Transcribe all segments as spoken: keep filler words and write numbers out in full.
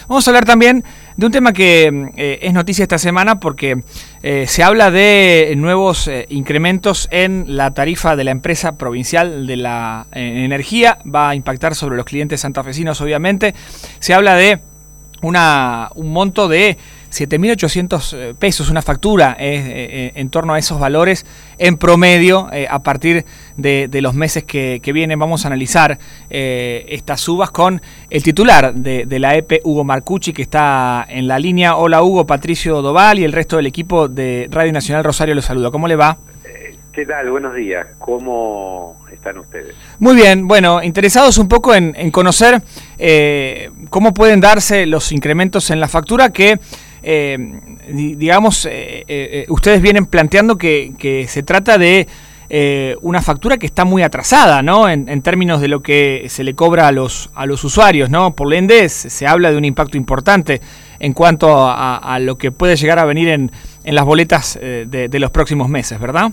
Vamos a hablar también de un tema que eh, es noticia esta semana porque eh, se habla de nuevos eh, incrementos en la tarifa de la empresa provincial de la eh, energía. Va a impactar sobre los clientes santafesinos, obviamente. Se habla de una, un monto de siete mil ochocientos pesos, una factura eh, eh, en torno a esos valores en promedio eh, a partir de, de los meses que, que vienen. Vamos a analizar eh, estas subas con el titular de, de la E P, Hugo Marcucci, que está en la línea. Hola Hugo, Patricio Doval y el resto del equipo de Radio Nacional Rosario los saluda. ¿Cómo le va? ¿Qué tal? Buenos días. ¿Cómo están ustedes? Muy bien. Bueno, interesados un poco en, en conocer eh, cómo pueden darse los incrementos en la factura que, eh, digamos, eh, eh, ustedes vienen planteando que, que se trata de eh, una factura que está muy atrasada, ¿no? En, en términos de lo que se le cobra a los, a los usuarios, ¿no? Por ende, se habla de un impacto importante en cuanto a, a lo que puede llegar a venir en, en las boletas eh, de, de los próximos meses, ¿verdad?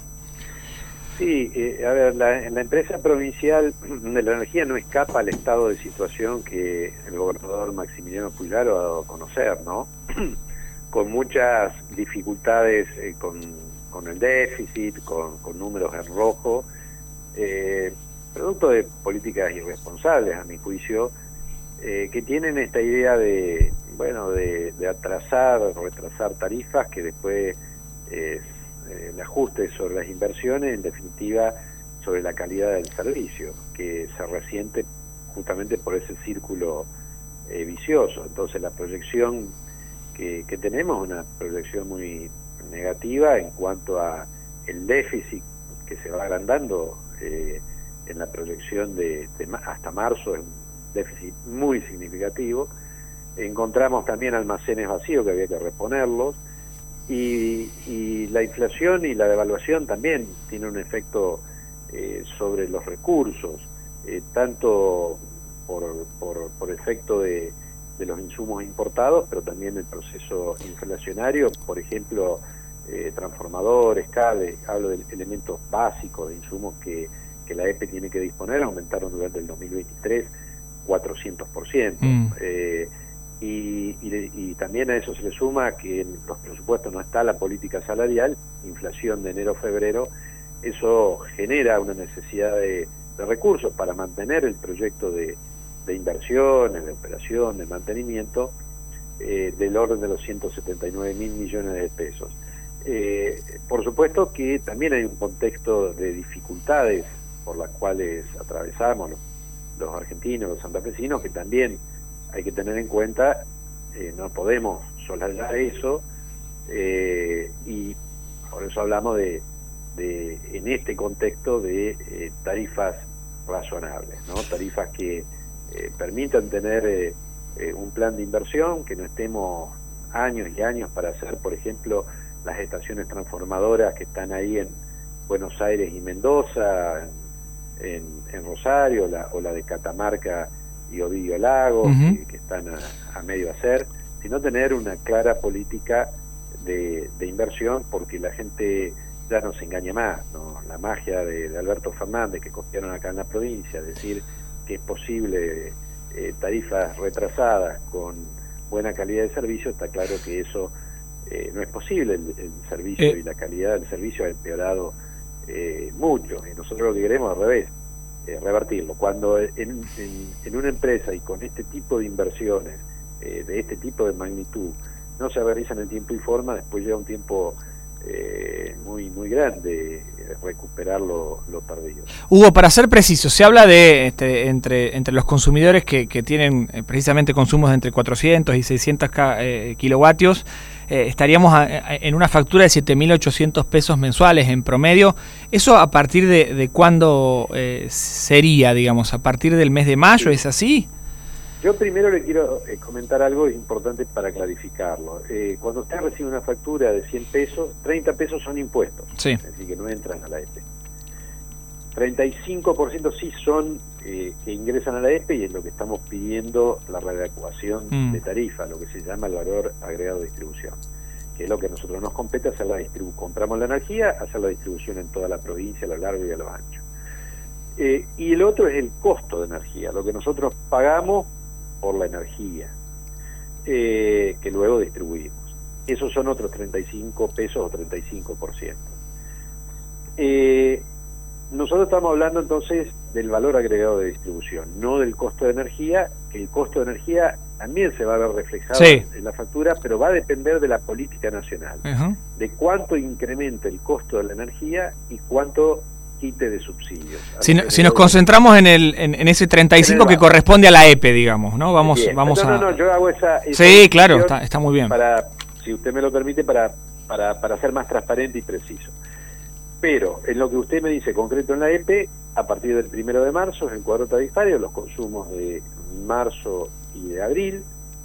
Sí, eh, a ver, la, la empresa provincial de la energía no escapa al estado de situación que el gobernador Maximiliano Puyaro ha dado a conocer, ¿no? Con muchas dificultades eh, con, con el déficit, con, con números en rojo, eh, producto de políticas irresponsables, a mi juicio, eh, que tienen esta idea de, bueno, de, de atrasar, retrasar tarifas que después eh, el ajuste sobre las inversiones, en definitiva sobre la calidad del servicio, que se resiente justamente por ese círculo eh, vicioso. Entonces la proyección que, que tenemos es una proyección muy negativa en cuanto a el déficit que se va agrandando eh, en la proyección de, de hasta marzo, es un déficit muy significativo. Encontramos también almacenes vacíos que había que reponerlos. Y, y la inflación y la devaluación también tiene un efecto eh, sobre los recursos, eh, tanto por, por, por efecto de, de los insumos importados, pero también el proceso inflacionario, por ejemplo, eh, transformadores, cables, hablo de elementos básicos de insumos que, que la E P tiene que disponer, aumentaron durante el dos mil veintitrés cuatrocientos por ciento. Mm. Eh, Y, y, y también a eso se le suma que en los presupuestos no está la política salarial, inflación de enero a febrero, eso genera una necesidad de, de recursos para mantener el proyecto de, de inversiones, de operación, de mantenimiento, eh, del orden de los ciento setenta y nueve mil millones de pesos. Eh, por supuesto que también hay un contexto de dificultades por las cuales atravesamos los, los argentinos, los santafesinos, que también hay que tener en cuenta, eh, no podemos soslayar eso, eh, y por eso hablamos de, de en este contexto de eh, tarifas razonables, ¿no? Tarifas que eh, permitan tener eh, eh, un plan de inversión, que no estemos años y años para hacer, por ejemplo, las estaciones transformadoras que están ahí en Buenos Aires y Mendoza, en, en Rosario, la, o la de Catamarca y Ovidio Lago, uh-huh. que, que están a, a medio hacer, sino tener una clara política de, de inversión, porque la gente ya no se engaña más, ¿no? La magia de, de Alberto Fernández, que copiaron acá en la provincia, decir que es posible eh, tarifas retrasadas con buena calidad de servicio, está claro que eso eh, no es posible. El, el servicio eh. y la calidad del servicio ha empeorado eh, mucho, y nosotros lo que queremos al revés, Eh, revertirlo. Cuando en, en, en una empresa y con este tipo de inversiones, eh, de este tipo de magnitud, no se realizan en tiempo y forma, después lleva un tiempo eh, muy muy grande eh, recuperar lo, lo perdido. Hugo, para ser preciso, se habla de este, entre, entre los consumidores que, que tienen eh, precisamente consumos de entre cuatrocientos y seiscientos eh, kilovatios, Eh, estaríamos a, a, en una factura de siete mil ochocientos pesos mensuales en promedio. ¿Eso a partir de, de cuándo eh, sería, digamos? ¿A partir del mes de mayo? ¿Es así? Yo primero le quiero eh, comentar algo importante para clarificarlo. Eh, cuando usted recibe una factura de cien pesos, treinta pesos son impuestos, sí. Es decir, que no entran a la E P. treinta y cinco por ciento sí son eh, que ingresan a la E P, y es lo que estamos pidiendo, la readecuación mm. de tarifa, lo que se llama el valor agregado de distribución, que es lo que a nosotros nos compete, hacer la distribución. Compramos la energía, hacer la distribución en toda la provincia, a lo largo y a lo ancho. Eh, y el otro es el costo de energía, lo que nosotros pagamos por la energía. eh, que luego distribuimos. Esos son otros treinta y cinco pesos o treinta y cinco por ciento. Eh, nosotros estamos hablando entonces del valor agregado de distribución, no del costo de energía, que el costo de energía también se va a ver reflejado sí. en la factura, pero va a depender de la política nacional, uh-huh. de cuánto incremente el costo de la energía y cuánto quite de subsidios. Si, no, si nos concentramos en el en, en ese treinta y cinco que corresponde a la E P E, digamos, ¿no? Vamos, bien. vamos no, a... No, no, yo hago esa... esa sí, claro, está, está muy bien. Para, si usted me lo permite, para, para, para ser más transparente y preciso. Pero en lo que usted me dice concreto en la E P E, a partir del primero de marzo, es el cuadro tarifario, los consumos de marzo y de abril,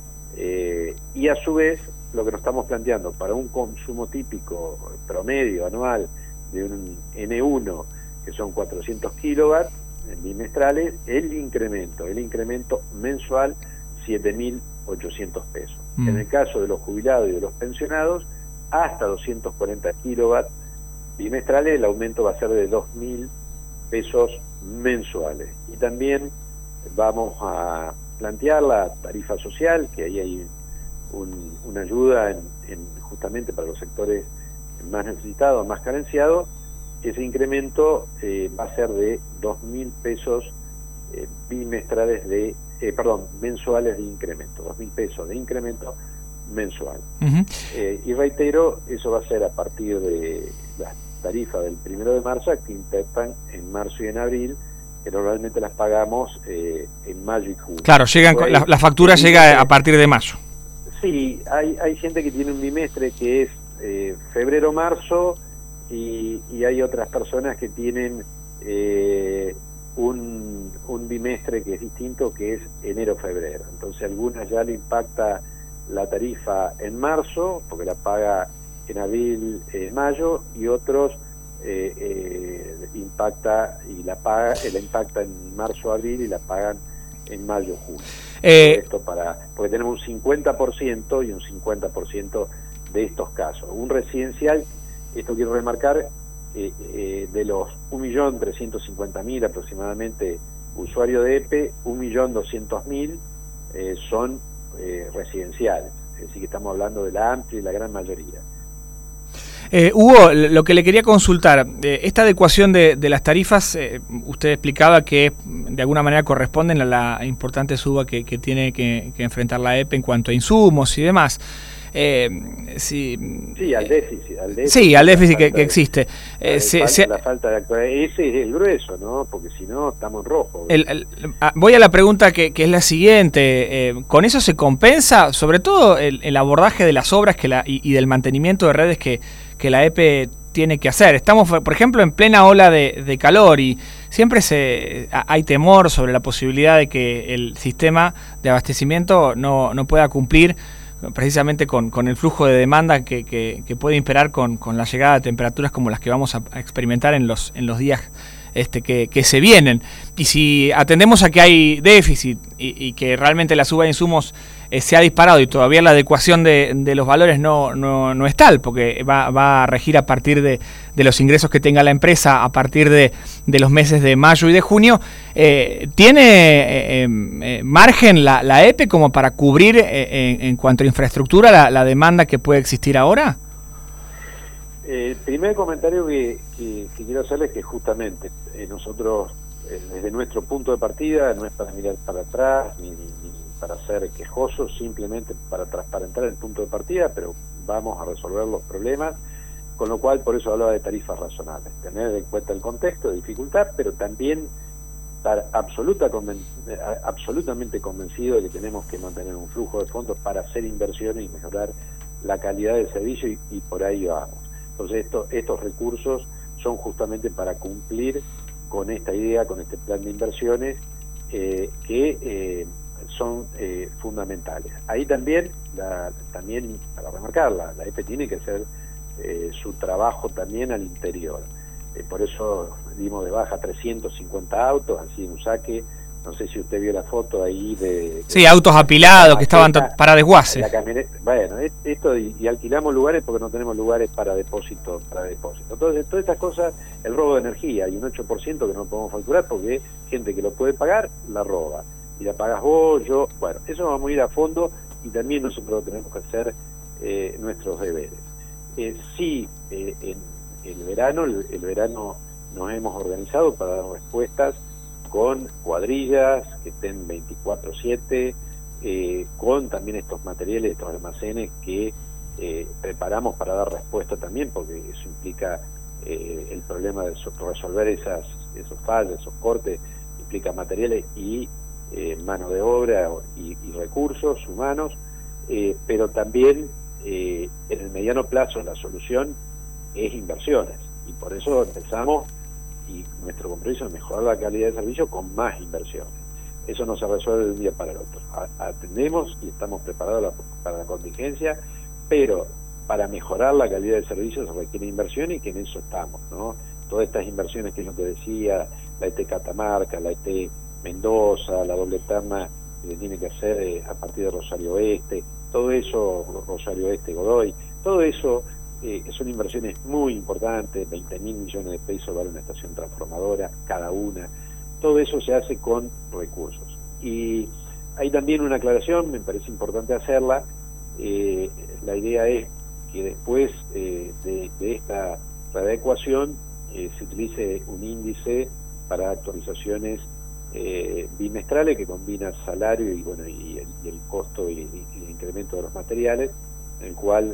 eh, y a su vez, lo que nos estamos planteando para un consumo típico promedio anual de un ene uno, que son cuatrocientos kilovatios bimestrales, el incremento, el incremento mensual, siete mil ochocientos pesos. Mm. En el caso de los jubilados y de los pensionados, hasta doscientos cuarenta kilovatios bimestrales, el aumento va a ser de dos mil pesos mensuales. Y también vamos a plantear la tarifa social, que ahí hay un, una ayuda en, en justamente para los sectores más necesitados, más carenciados. Ese incremento eh, va a ser de dos mil pesos eh, bimestrales de, eh, perdón, mensuales de incremento, dos mil pesos de incremento mensual. Uh-huh. eh, y reitero, eso va a ser a partir de las tarifas del primero de marzo, que impactan en marzo y en abril, que normalmente las pagamos eh, en mayo y junio. Claro, llegan ahí, la, la factura llega a partir de mayo. Sí, hay, hay gente que tiene un bimestre que es eh, febrero-marzo, y, y hay otras personas que tienen eh, un, un bimestre que es distinto, que es enero-febrero. Entonces algunas ya le impacta la tarifa en marzo, porque la paga en abril, eh, mayo, y otros eh, eh, impacta y la paga, eh, la impacta en marzo, abril, y la pagan en mayo, junio. Eh, esto para, porque tenemos un cincuenta por ciento y un cincuenta por ciento de estos casos. Un residencial, esto quiero remarcar, eh, eh, de los un millón trescientos cincuenta mil aproximadamente usuarios de E P E, un millón doscientos mil eh, son eh, residenciales, es decir, que estamos hablando de la amplia y la gran mayoría. Eh, Hugo, lo que le quería consultar, eh, esta adecuación de, de las tarifas, eh, usted explicaba que de alguna manera corresponden a la importante suba que, que tiene que, que enfrentar la E P E en cuanto a insumos y demás. Eh, sí, sí, al déficit, al déficit, sí, al déficit que, que existe. Eh, la, se, falta, se, la falta de actualidad, ese es el grueso, ¿no? Porque si no, estamos en rojo. El, el, voy a la pregunta que, que es la siguiente. Eh, ¿Con eso se compensa, sobre todo, el, el abordaje de las obras que la, y, y del mantenimiento de redes que, que la E P E tiene que hacer? Estamos, por ejemplo, en plena ola de, de calor y siempre se hay temor sobre la posibilidad de que el sistema de abastecimiento no, no pueda cumplir precisamente con, con el flujo de demanda que, que, que puede imperar con, con la llegada de temperaturas como las que vamos a, a experimentar en los, en los días este, que, que se vienen. Y si atendemos a que hay déficit y, y que realmente la suba de insumos eh, se ha disparado y todavía la adecuación de, de los valores no, no, no es tal, porque va, va a regir a partir de, de los ingresos que tenga la empresa a partir de, de los meses de mayo y de junio, eh, ¿tiene eh, eh, margen la, la E P E como para cubrir eh, en, en cuanto a infraestructura la, la demanda que puede existir ahora? El primer comentario que, que, que quiero hacerles es que justamente eh, nosotros, eh, desde nuestro punto de partida, no es para mirar para atrás ni, ni, ni para ser quejosos, simplemente para transparentar el punto de partida, pero vamos a resolver los problemas, con lo cual por eso hablaba de tarifas razonables, tener en cuenta el contexto de dificultad, pero también estar absoluta conven absolutamente convencido de que tenemos que mantener un flujo de fondos para hacer inversiones y mejorar la calidad del servicio, y, y por ahí vamos. Entonces esto, estos recursos son justamente para cumplir con esta idea, con este plan de inversiones eh, que eh, son eh, fundamentales. Ahí también, la, también para remarcarla, la E P E tiene que hacer eh, su trabajo también al interior. Eh, por eso dimos de baja trescientos cincuenta autos, así en un saque. No sé si usted vio la foto ahí de... Sí, autos apilados que estaban para desguace. La camioneta, bueno, esto y, y alquilamos lugares porque no tenemos lugares para depósito. para depósito. Entonces, todas estas cosas, el robo de energía y un ocho por ciento que no podemos facturar porque gente que lo puede pagar, la roba. Y la pagas vos, yo... Bueno, eso vamos a ir a fondo y también nosotros tenemos que hacer eh, nuestros deberes. Eh, sí, eh, en el verano, el, el verano nos hemos organizado para dar respuestas con cuadrillas que estén veinticuatro siete, eh, con también estos materiales, estos almacenes que eh, preparamos para dar respuesta también, porque eso implica eh, el problema de resolver esas, esos fallos, esos cortes, implica materiales y eh, mano de obra y, y recursos humanos, eh, pero también eh, en el mediano plazo la solución es inversiones, y por eso empezamos, y nuestro compromiso es mejorar la calidad de servicio con más inversiones. Eso no se resuelve de un día para el otro. Atendemos y estamos preparados para la contingencia, pero para mejorar la calidad del servicio se requiere inversión, y que en eso estamos, ¿no? Todas estas inversiones que es lo que decía, la E T Catamarca, la E T Mendoza, la doble terna que tiene que hacer eh, a partir de Rosario Oeste, todo eso, Rosario Oeste, Godoy, todo eso eh, son inversiones muy importantes, veinte mil millones de pesos vale una estación transformadora, cada una. Todo eso se hace con recursos. Y hay también una aclaración, me parece importante hacerla. Eh, la idea es que después eh, de, de esta readecuación eh, se utilice un índice para actualizaciones eh, bimestrales que combina salario y bueno y el, y el costo y, y el incremento de los materiales, en el cual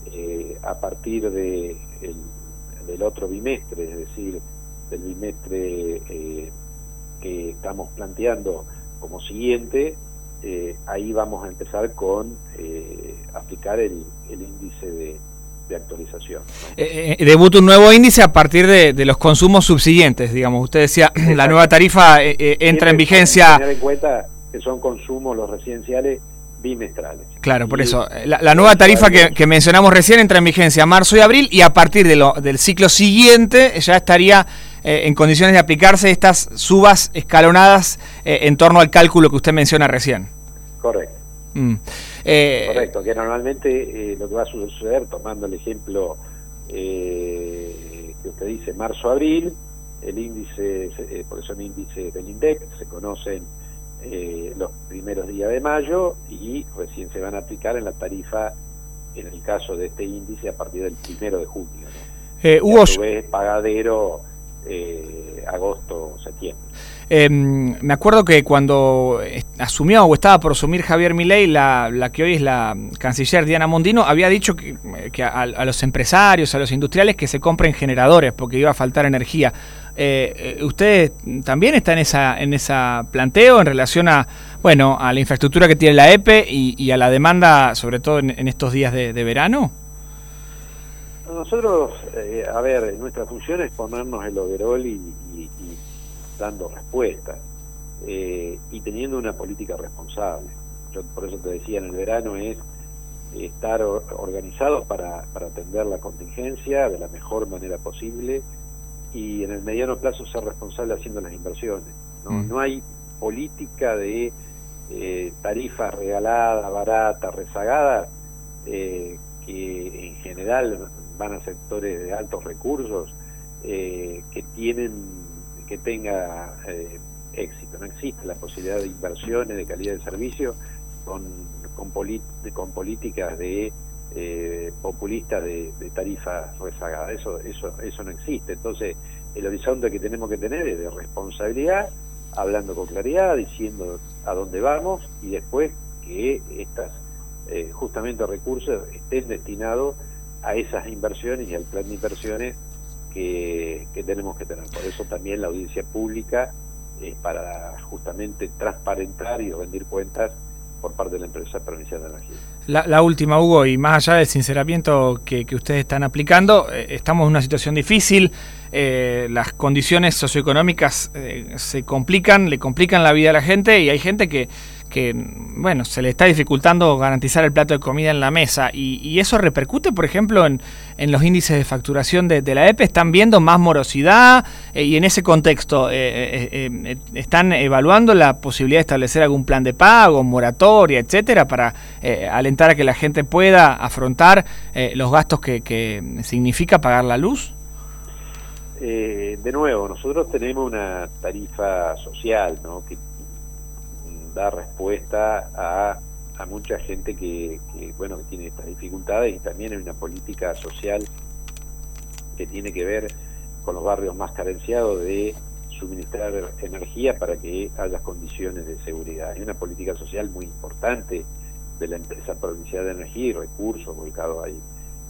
eh, a partir de el, del otro bimestre, es decir, del bimestre eh, que estamos planteando como siguiente, eh, ahí vamos a empezar con eh, aplicar el, el índice de, de actualización, ¿no? Eh, eh, debuta un nuevo índice a partir de, de los consumos subsiguientes, digamos. Usted decía, la nueva tarifa eh, eh, entra en vigencia... Tener en cuenta que son consumos los residenciales bimestrales. Claro, por y eso. La, la nueva tarifa que, que mencionamos recién entra en vigencia marzo y abril, y a partir de lo, del ciclo siguiente ya estaría eh, en condiciones de aplicarse estas subas escalonadas eh, en torno al cálculo que usted menciona recién. Correcto. Mm. Eh, Correcto, que normalmente eh, lo que va a suceder, tomando el ejemplo eh, que usted dice, marzo-abril, el índice, eh, porque son índices del INDEC, se conocen eh, los primeros días de mayo y recién se van a aplicar en la tarifa, en el caso de este índice, a partir del primero de junio, ¿no? Eh, Hugo, a su vez, pagadero eh, agosto-septiembre. Eh, me acuerdo que cuando asumió o estaba por asumir Javier Milei, la, la que hoy es la canciller Diana Mondino, había dicho que, que a, a los empresarios, a los industriales, que se compren generadores porque iba a faltar energía. Eh, ¿Usted también está en esa en esa planteo en relación a bueno a la infraestructura que tiene la E P y, y a la demanda, sobre todo en, en estos días de, de verano? Nosotros, eh, a ver, nuestra función es ponernos el overol y, y, y dando respuestas eh, y teniendo una política responsable. Yo por eso te decía, en el verano es estar or organizados para, para atender la contingencia de la mejor manera posible, y en el mediano plazo ser responsable haciendo las inversiones, ¿no? Mm. No hay política de eh, tarifas regaladas, baratas, rezagadas, eh, que en general van a sectores de altos recursos, eh, que tienen que tenga eh, éxito. No existe la posibilidad de inversiones de calidad de servicio con, con, con políticas de eh, populistas de, de tarifas rezagadas. Eso, eso, eso no existe. Entonces, el horizonte que tenemos que tener es de responsabilidad, hablando con claridad, diciendo a dónde vamos, y después que estas eh, justamente recursos estén destinados a esas inversiones y al plan de inversiones que, que tenemos que tener. Por eso también la audiencia pública, eh, para justamente transparentar y rendir cuentas por parte de la empresa provincial de energía. La, la última, Hugo, y más allá del sinceramiento que, que ustedes están aplicando, eh, estamos en una situación difícil, eh, las condiciones socioeconómicas eh, se complican, le complican la vida a la gente, y hay gente que, que bueno, se le está dificultando garantizar el plato de comida en la mesa, y, y eso repercute, por ejemplo, en, en los índices de facturación de, de la E P. ¿Están viendo más morosidad? Eh, y en ese contexto, eh, eh, eh, ¿están evaluando la posibilidad de establecer algún plan de pago, moratoria, etcétera, para eh, alentar a que la gente pueda afrontar eh, los gastos que, que significa pagar la luz? Eh, de nuevo, nosotros tenemos una tarifa social, ¿no?, que da respuesta a a mucha gente que, que, bueno, que tiene estas dificultades, y también hay una política social que tiene que ver con los barrios más carenciados de suministrar energía para que haya condiciones de seguridad. Hay una política social muy importante de la empresa provincial de energía y recursos volcados ahí.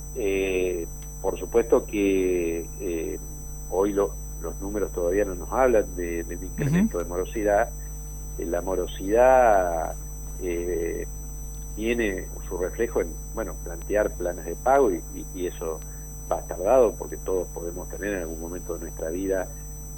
Eh, por supuesto que eh, hoy lo, los números todavía no nos hablan de, del incremento uh-huh. de morosidad. Eh, la morosidad eh, tiene su reflejo en, bueno, plantear planes de pago, y, y, y eso va tardado porque todos podemos tener en algún momento de nuestra vida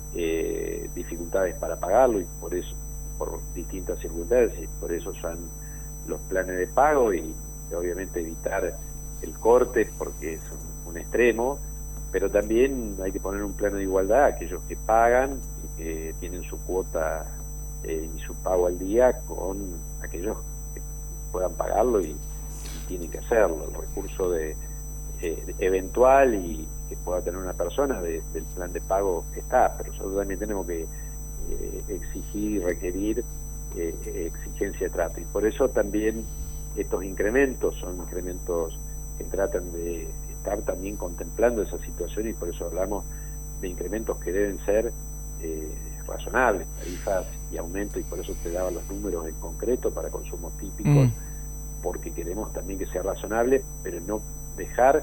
eh, dificultades para pagarlo, y por eso, por distintas circunstancias, y por eso son los planes de pago, y, y obviamente evitar el corte porque es un, un extremo, pero también hay que poner un plano de igualdad a aquellos que pagan y que tienen su cuota eh, y su pago al día con aquellos que puedan pagarlo y, y tienen que hacerlo. El recurso de eh, eventual y que pueda tener una persona de, del plan de pago está, pero nosotros también tenemos que eh, exigir y requerir eh, exigencia de trato, y por eso también estos incrementos son incrementos que tratan de estar también contemplando esa situación, y por eso hablamos de incrementos que deben ser eh, razonables, tarifas y aumento, y por eso te daba los números en concreto para consumos típicos, mm. porque queremos también que sea razonable, pero no dejar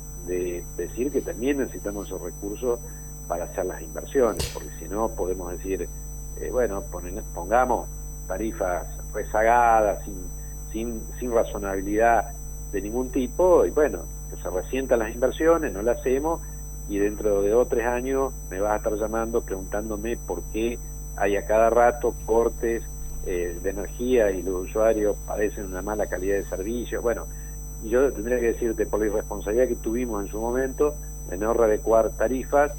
de decir que también necesitamos esos recursos para hacer las inversiones, porque si no podemos decir, eh, bueno, ponen, pongamos tarifas rezagadas, sin, sin, sin razonabilidad de ningún tipo, y bueno, que se resientan las inversiones, no las hacemos, y dentro de dos o tres años me vas a estar llamando preguntándome por qué hay a cada rato cortes eh, de energía y los usuarios padecen una mala calidad de servicio. Bueno, y yo tendría que decirte, por la irresponsabilidad que tuvimos en su momento de no readecuar tarifas,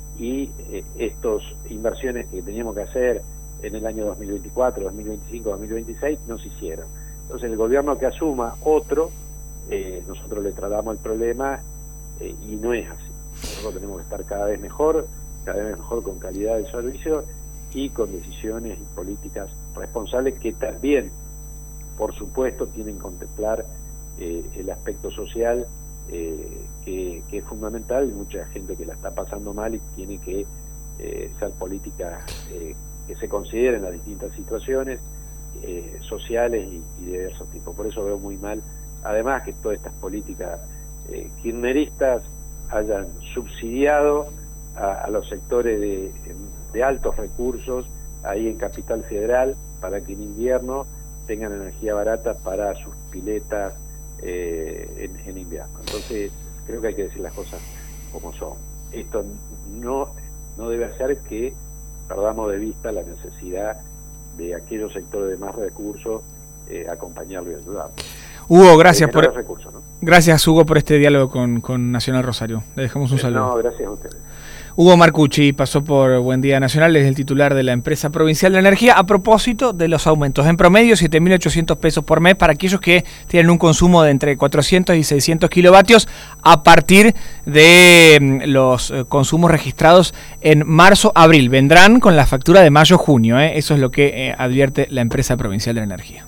y eh, estas inversiones que teníamos que hacer en el año dos mil veinticuatro, dos mil veinticinco, dos mil veintiséis no se hicieron. Entonces el gobierno que asuma otro, eh, nosotros le tratamos el problema eh, y no es así. Nosotros tenemos que estar cada vez mejor, cada vez mejor con calidad de servicio y con decisiones y políticas responsables que también, por supuesto, tienen que contemplar eh, el aspecto social eh, que, que es fundamental, y mucha gente que la está pasando mal y tiene que eh, ser políticas eh, que se consideren las distintas situaciones eh, sociales y, y de diversos tipos. Por eso veo muy mal, además, que todas estas políticas eh, kirchneristas hayan subsidiado a, a los sectores de, de altos recursos ahí en Capital Federal para que en invierno tengan energía barata para sus piletas eh, en, en invierno. Entonces creo que hay que decir las cosas como son. Esto no, no debe hacer que perdamos de vista la necesidad de aquellos sectores de más recursos eh, acompañarlo y ayudarlo. Hugo, gracias por recursos, ¿no? Gracias, Hugo, por este diálogo con, con Nacional Rosario. Le dejamos un saludo. No, gracias a ustedes. Hugo Marcucci pasó por Buen Día Nacional, es el titular de la empresa provincial de energía, a propósito de los aumentos. En promedio, siete mil ochocientos pesos por mes para aquellos que tienen un consumo de entre cuatrocientos y seiscientos kilovatios a partir de los consumos registrados en marzo-abril. Vendrán con la factura de mayo-junio, ¿eh? Eso es lo que eh, advierte la empresa provincial de energía.